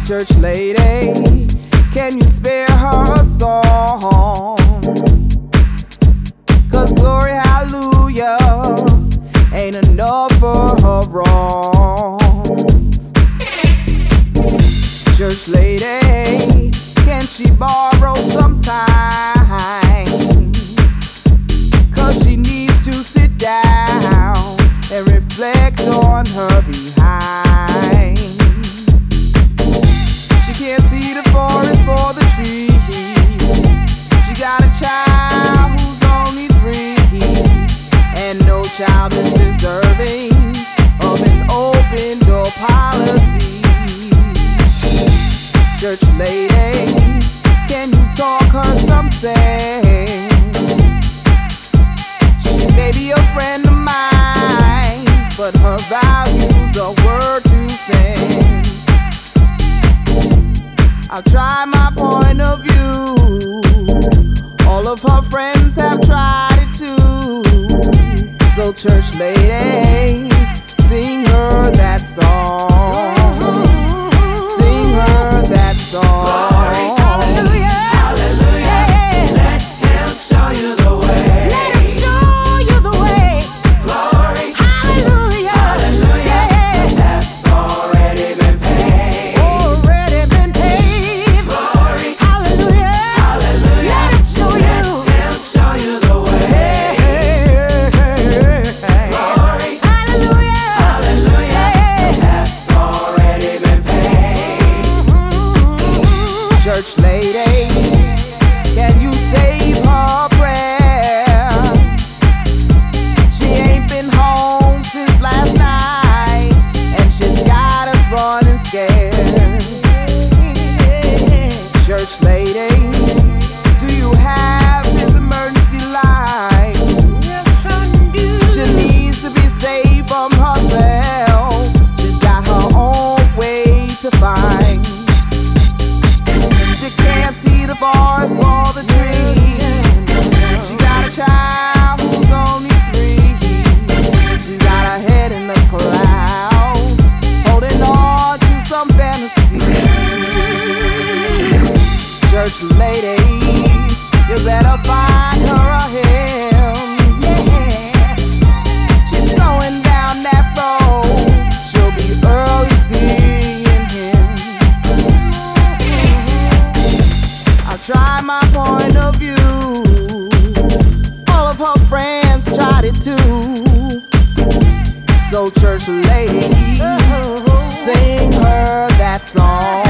Church lady, can you spare her a song? 'Cause glory, hallelujah, ain't enough for her wrongs. Church lady, can she borrow some time? 'Cause she needs to sit down and reflect on her behind. She can't see the forest for the trees. She got a child who's only 3, and no child is deserving of an open door policy. Church lady, can you talk her some sense? She may be a friend of mine, but her values are word to send. I'll try my point of view. All of her friends have tried it too. So church lady, sing her that song. Sing her that song. Glory, hallelujah, hallelujah. Yeah. Let him show you the way. Let him show you the way. Glory, Hallelujah, hallelujah. yeah. That's already been paid. Already been paid. Glory, Hallelujah, hallelujah. let him show Let you. him show you the way. Glory, Hallelujah, hallelujah. yeah. That's already been paid. Church lady, can you save her prayer? She ain't been home since last night, and she's got us running scared. Church lady, do you have his emergency line? She needs to be saved from herself. She's got her own way to find. She can't see the forest for the trees. She got a child who's only 3. She's got her head in the clouds, holding on to some fantasy. Church lady, you better find her a hymn. Yeah. She's going down that road. She'll be early seeing him. I'll try my point of view. All of her friends tried it too. So church lady, sing her that song.